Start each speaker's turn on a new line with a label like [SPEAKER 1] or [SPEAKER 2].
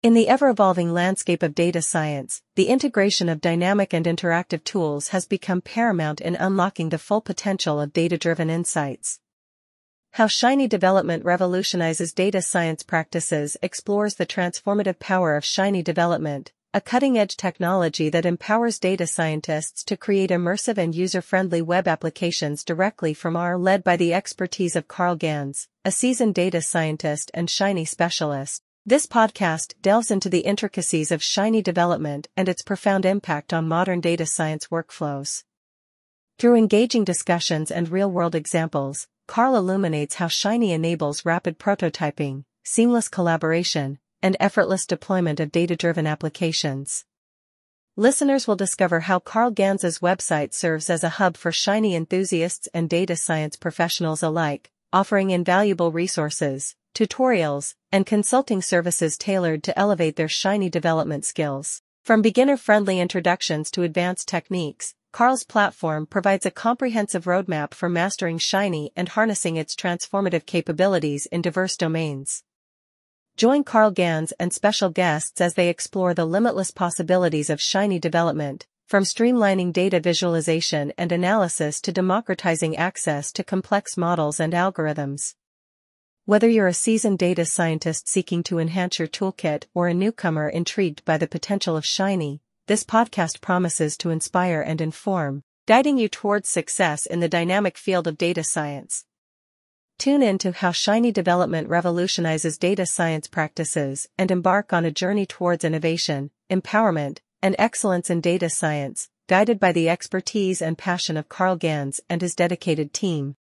[SPEAKER 1] In the ever-evolving landscape of data science, the integration of dynamic and interactive tools has become paramount in unlocking the full potential of data-driven insights. How Shiny Development revolutionizes data science practices explores the transformative power of Shiny Development, a cutting-edge technology that empowers data scientists to create immersive and user-friendly web applications directly from R. Led by the expertise of Carl Ganz, a seasoned data scientist and Shiny specialist. This podcast delves into the intricacies of Shiny Development and its profound impact on modern data science workflows. Through engaging discussions and real-world examples, Carl illuminates how Shiny enables rapid prototyping, seamless collaboration, and effortless deployment of data-driven applications. Listeners will discover how Carl Ganz's website serves as a hub for Shiny enthusiasts and data science professionals alike, offering invaluable resources, tutorials, and consulting services tailored to elevate their Shiny development skills. From beginner-friendly introductions to advanced techniques, Carl's platform provides a comprehensive roadmap for mastering Shiny and harnessing its transformative capabilities in diverse domains. Join Carl Ganz and special guests as they explore the limitless possibilities of Shiny Development, from streamlining data visualization and analysis to democratizing access to complex models and algorithms. Whether you're a seasoned data scientist seeking to enhance your toolkit or a newcomer intrigued by the potential of Shiny, this podcast promises to inspire and inform, guiding you towards success in the dynamic field of data science. Tune in to how Shiny Development revolutionizes data science practices and embark on a journey towards innovation, empowerment, and excellence in data science, guided by the expertise and passion of Carl Ganz and his dedicated team.